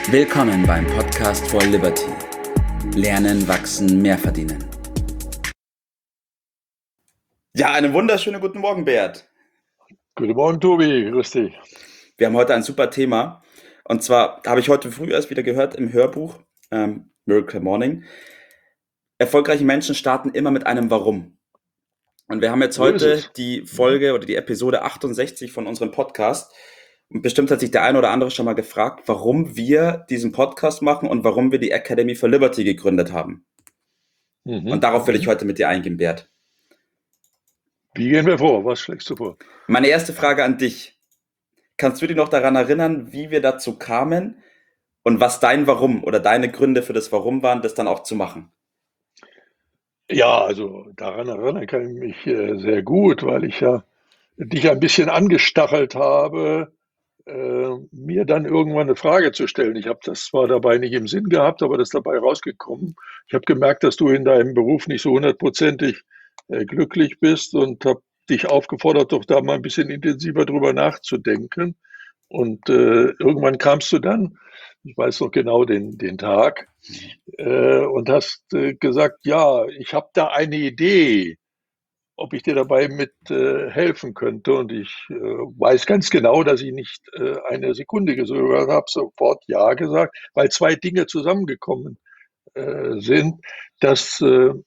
Willkommen beim Podcast for Liberty. Lernen, wachsen, mehr verdienen. Ja, einen wunderschönen guten Morgen, Bert. Guten Morgen, Tobi. Grüß dich. Wir haben heute ein super Thema. Und zwar habe ich heute früh erst wieder gehört im Hörbuch Miracle Morning. Erfolgreiche Menschen starten immer mit einem Warum. Und wir haben jetzt So ist heute es. die Folge oder die Episode 68 von unserem Podcast. Und bestimmt hat sich der eine oder andere schon mal gefragt, warum wir diesen Podcast machen und warum wir die Academy for Liberty gegründet haben. Und darauf will ich heute mit dir eingehen, Bert. Wie gehen wir vor? Was schlägst du vor? Meine erste Frage an dich. Kannst du dich noch daran erinnern, wie wir dazu kamen und was dein Warum oder deine Gründe für das Warum waren, das dann auch zu machen? Ja, also daran erinnern kann ich mich sehr gut, weil ich ja dich ein bisschen angestachelt habe, mir dann irgendwann eine Frage zu stellen. Ich habe das zwar dabei nicht im Sinn gehabt, aber das ist dabei rausgekommen. Ich habe gemerkt, dass du in deinem Beruf nicht so hundertprozentig glücklich bist und habe dich aufgefordert, doch da mal ein bisschen intensiver drüber nachzudenken. Und irgendwann kamst du dann, ich weiß noch genau den Tag, und hast gesagt, ja, ich habe da eine Idee, ob ich dir dabei mit helfen könnte. Und ich weiß ganz genau, dass ich nicht eine Sekunde gezögert habe, sofort ja gesagt, weil zwei Dinge zusammengekommen sind, dass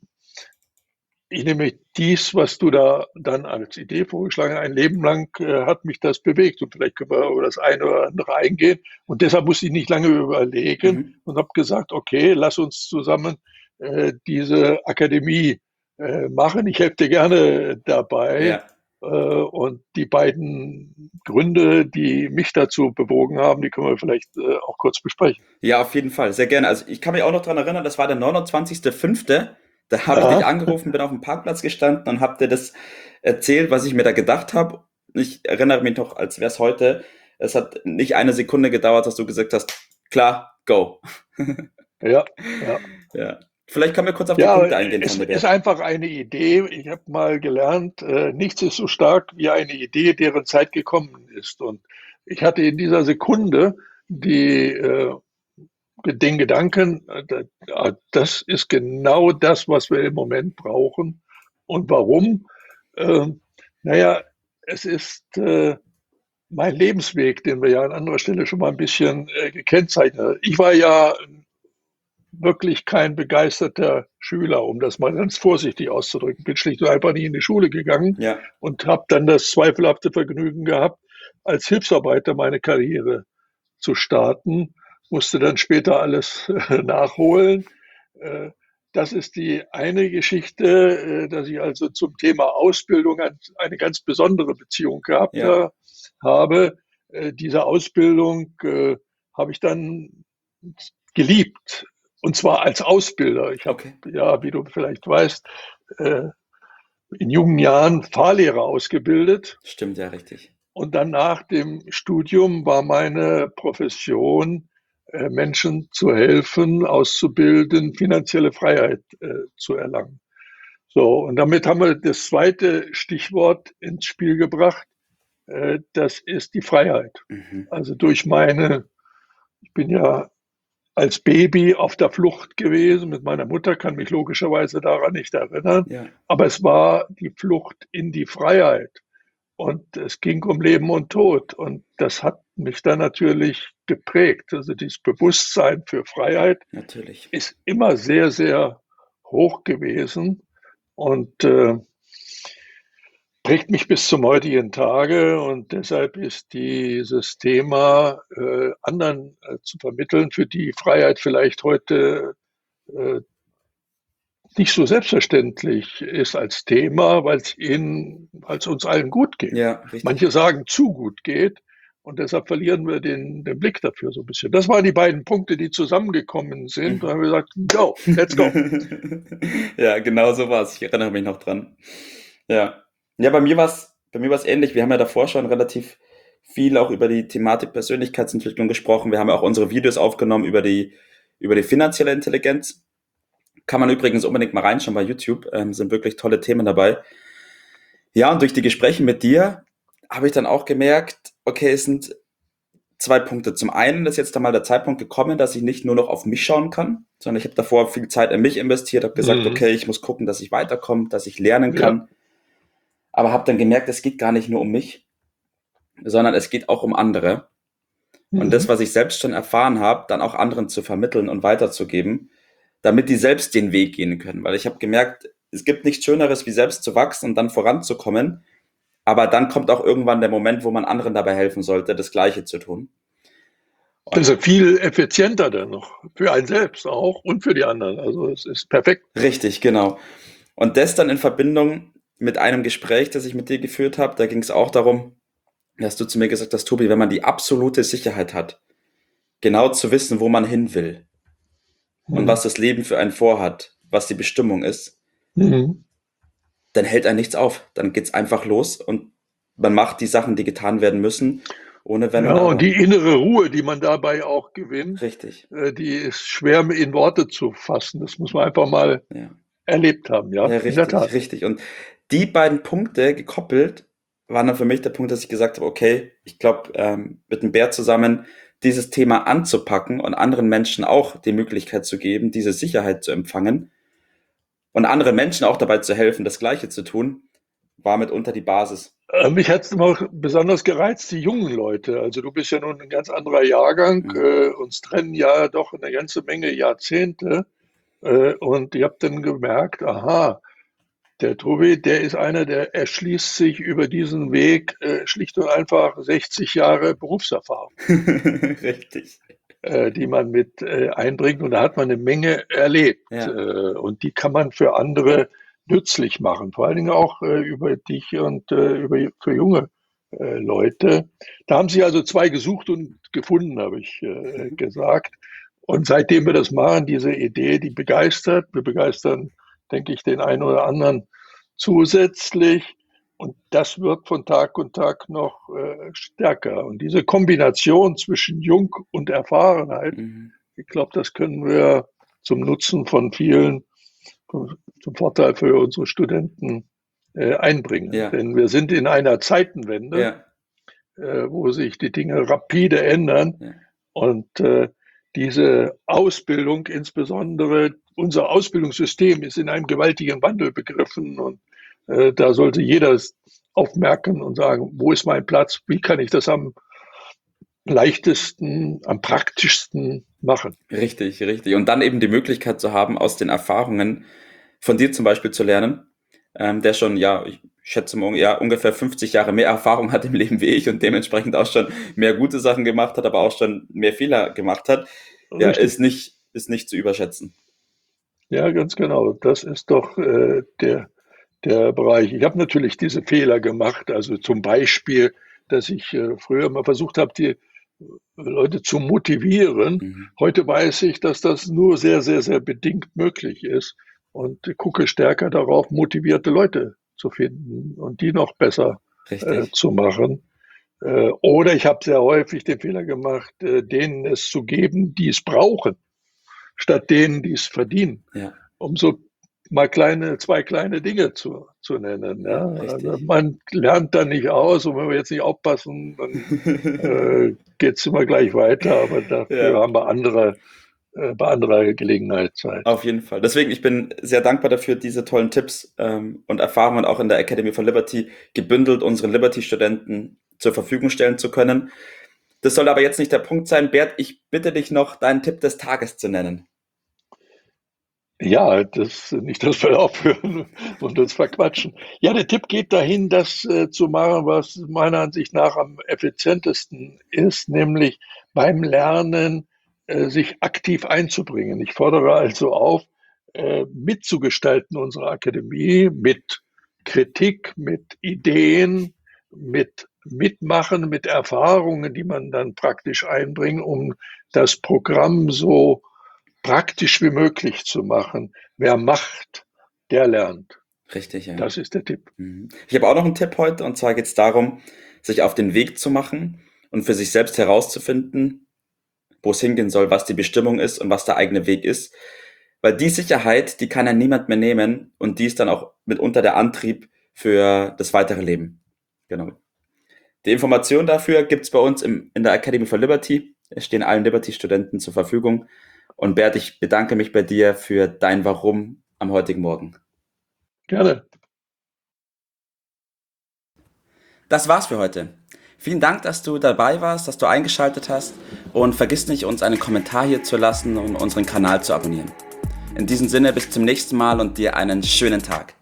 ich nehme dies, was du da dann als Idee vorgeschlagen hast, ein Leben lang hat mich das bewegt. Und vielleicht können wir über das eine oder andere eingehen. Und deshalb musste ich nicht lange überlegen Mhm. und habe gesagt, okay, lass uns zusammen diese Akademie machen. Ich helfe dir gerne dabei. Ja. Und die beiden Gründe, die mich dazu bewogen haben, die können wir vielleicht auch kurz besprechen. Ja, auf jeden Fall, sehr gerne. Also ich kann mich auch noch daran erinnern, das war der 29.05. Da habe ich dich Aha. angerufen, bin auf dem Parkplatz gestanden und habe dir das erzählt, was ich mir da gedacht habe. Ich erinnere mich noch, als wäre es heute. Es hat nicht eine Sekunde gedauert, dass du gesagt hast, klar, go. Ja, ja. Ja. Vielleicht können wir kurz auf die Ja, Punkte eingehen, es ist Thunderbert. einfach eine Idee. Ich habe mal gelernt, nichts ist so stark wie eine Idee, deren Zeit gekommen ist. Und ich hatte in dieser Sekunde die, den Gedanken, das ist genau das, was wir im Moment brauchen. Und warum? Ähm, naja, es ist mein Lebensweg, den wir ja an anderer Stelle schon mal ein bisschen gekennzeichnet haben. Ich war ja wirklich kein begeisterter Schüler, um das mal ganz vorsichtig auszudrücken. Bin schlicht und einfach nie in die Schule gegangen Ja, und habe dann das zweifelhafte Vergnügen gehabt, als Hilfsarbeiter meine Karriere zu starten, musste dann später alles nachholen. Äh, Das ist die eine Geschichte, dass ich also zum Thema Ausbildung eine ganz besondere Beziehung gehabt ja, habe. Diese Ausbildung habe ich dann geliebt, und zwar als Ausbilder. Ich habe okay. ja, wie du vielleicht weißt, äh, in jungen Jahren Fahrlehrer ausgebildet. Stimmt ja richtig. Und dann nach dem Studium war meine Profession, Menschen zu helfen, auszubilden, finanzielle Freiheit zu erlangen. So, und damit haben wir das zweite Stichwort ins Spiel gebracht. Das ist die Freiheit. Mhm. Also ich bin ja als Baby auf der Flucht gewesen mit meiner Mutter, kann mich logischerweise daran nicht erinnern. Ja, Aber es war die Flucht in die Freiheit. Und es ging um Leben und Tod. Und das hat mich dann natürlich geprägt. Also dieses Bewusstsein für Freiheit natürlich. ist immer sehr, sehr hoch gewesen und prägt mich bis zum heutigen Tage. Und deshalb ist dieses Thema anderen zu vermitteln, für die Freiheit vielleicht heute äh, nicht so selbstverständlich ist als Thema, weil es uns allen gut geht. Ja, richtig. Manche sagen, zu gut geht. Und deshalb verlieren wir den Blick dafür so ein bisschen. Das waren die beiden Punkte, die zusammengekommen sind. Da Mhm. haben wir gesagt, go, let's go. Ja, genau so war es. Ich erinnere mich noch dran. Ja. Ja, bei mir war's ähnlich. Wir haben ja davor schon relativ viel auch über die Thematik Persönlichkeitsentwicklung gesprochen. Wir haben ja auch unsere Videos aufgenommen über die finanzielle Intelligenz. Kann man übrigens unbedingt mal reinschauen bei YouTube. Sind wirklich tolle Themen dabei. Ja, und durch die Gespräche mit dir habe ich dann auch gemerkt, okay, es sind zwei Punkte. Zum einen ist jetzt einmal der Zeitpunkt gekommen, dass ich nicht nur noch auf mich schauen kann, sondern ich habe davor viel Zeit in mich investiert, habe gesagt, Mhm. okay, ich muss gucken, dass ich weiterkomme, dass ich lernen Ja, kann, aber habe dann gemerkt, es geht gar nicht nur um mich, sondern es geht auch um andere. Und das, mhm. was ich selbst schon erfahren habe, dann auch anderen zu vermitteln und weiterzugeben, damit die selbst den Weg gehen können. Weil ich habe gemerkt, es gibt nichts Schöneres, wie selbst zu wachsen und dann voranzukommen. Aber dann kommt auch irgendwann der Moment, wo man anderen dabei helfen sollte, das Gleiche zu tun. Das ist Und ja viel effizienter dann noch. Für einen selbst auch und für die anderen. Also es ist perfekt. richtig, genau. Und das dann in Verbindung mit einem Gespräch, das ich mit dir geführt habe, da ging es auch darum, dass du zu mir gesagt hast, Tobi, wenn man die absolute Sicherheit hat, genau zu wissen, wo man hin will und Mhm. was das Leben für einen vorhat, was die Bestimmung ist, Mhm. dann hält einen nichts auf. Dann geht's einfach los und man macht die Sachen, die getan werden müssen, ohne Wenn Ja, und und Aber. die innere Ruhe, die man dabei auch gewinnt, Richtig. die ist schwer in Worte zu fassen. Das muss man einfach mal Ja. erlebt haben, ja, Ja, in der richtig, Tat. richtig. Und die beiden Punkte gekoppelt waren dann für mich der Punkt, dass ich gesagt habe, okay, ich glaube, mit dem Bär zusammen dieses Thema anzupacken und anderen Menschen auch die Möglichkeit zu geben, diese Sicherheit zu empfangen und anderen Menschen auch dabei zu helfen, das Gleiche zu tun, war mitunter die Basis. Mich hat es immer besonders gereizt, die jungen Leute. Also du bist ja nun ein ganz anderer Jahrgang. Mhm. Uns trennen ja doch eine ganze Menge Jahrzehnte. Und ich habe dann gemerkt, aha, der Tobi, der ist einer, der erschließt sich über diesen Weg schlicht und einfach 60 Jahre Berufserfahrung, Richtig. die man mit einbringt. Und da hat man eine Menge erlebt. Ja. Und die kann man für andere nützlich machen, vor allen Dingen auch über dich und für junge Leute. Da haben sich also zwei gesucht und gefunden, habe ich Mhm. gesagt. Und seitdem wir das machen, diese Idee, die begeistert. Wir begeistern, denke ich, den einen oder anderen zusätzlich. Und das wird von Tag und Tag noch stärker. Und diese Kombination zwischen Jung und Erfahrenheit, Mhm. ich glaube, das können wir zum Nutzen von vielen, zum Vorteil für unsere Studenten einbringen. Ja. Denn wir sind in einer Zeitenwende, Ja. wo sich die Dinge rapide ändern. Ja. Und diese Ausbildung, insbesondere unser Ausbildungssystem, ist in einem gewaltigen Wandel begriffen. Und da sollte jeder aufmerken und sagen, wo ist mein Platz? Wie kann ich das am leichtesten, am praktischsten machen? Richtig, richtig. Und dann eben die Möglichkeit zu haben, aus den Erfahrungen von dir zum Beispiel zu lernen, der schon, ja, ich schätze mal, ja, ungefähr 50 Jahre mehr Erfahrung hat im Leben wie ich und dementsprechend auch schon mehr gute Sachen gemacht hat, aber auch schon mehr Fehler gemacht hat, ja, Richtig. ist nicht zu überschätzen. Ja, ganz genau. Das ist doch der Bereich. Ich habe natürlich diese Fehler gemacht. Also zum Beispiel, dass ich früher mal versucht habe, die Leute zu motivieren. Mhm. Heute weiß ich, dass das nur sehr, sehr, sehr bedingt möglich ist und gucke stärker darauf, motivierte Leute zu finden und die noch besser Richtig. zu machen. Oder ich habe sehr häufig den Fehler gemacht, denen es zu geben, die es brauchen, statt denen, die es verdienen, Ja, um so mal zwei kleine Dinge zu nennen. ja, Ja. Also richtig. man lernt da nicht aus und wenn wir jetzt nicht aufpassen, dann geht es immer gleich weiter, aber dafür Ja. haben wir bei anderer Gelegenheit Zeit. Auf jeden Fall. Deswegen, ich bin sehr dankbar dafür, diese tollen Tipps und Erfahrungen auch in der Academy for Liberty gebündelt unseren Liberty-Studenten zur Verfügung stellen zu können. Das soll aber jetzt nicht der Punkt sein. Bert, ich bitte dich noch, deinen Tipp des Tages zu nennen. Ja, das nicht, dass wir aufhören und uns verquatschen. Ja, der Tipp geht dahin, das zu machen, was meiner Ansicht nach am effizientesten ist, nämlich beim Lernen sich aktiv einzubringen. Ich fordere also auf, mitzugestalten unsere Akademie mit Kritik, mit Ideen, mit Mitmachen, mit Erfahrungen, die man dann praktisch einbringt, um das Programm so praktisch wie möglich zu machen. Wer macht, der lernt. Richtig, ja. Das ist der Tipp. Mhm. Ich habe auch noch einen Tipp heute, und zwar geht es darum, sich auf den Weg zu machen und für sich selbst herauszufinden, wo es hingehen soll, was die Bestimmung ist und was der eigene Weg ist. Weil die Sicherheit, die kann ja niemand mehr nehmen und die ist dann auch mitunter der Antrieb für das weitere Leben. Genau. Die Informationen dafür gibt es bei uns in der Academy for Liberty. Es stehen allen Liberty-Studenten zur Verfügung. Und Bert, ich bedanke mich bei dir für dein Warum am heutigen Morgen. Gerne. Das war's für heute. Vielen Dank, dass du dabei warst, dass du eingeschaltet hast und vergiss nicht, uns einen Kommentar hier zu lassen und unseren Kanal zu abonnieren. In diesem Sinne, bis zum nächsten Mal und dir einen schönen Tag.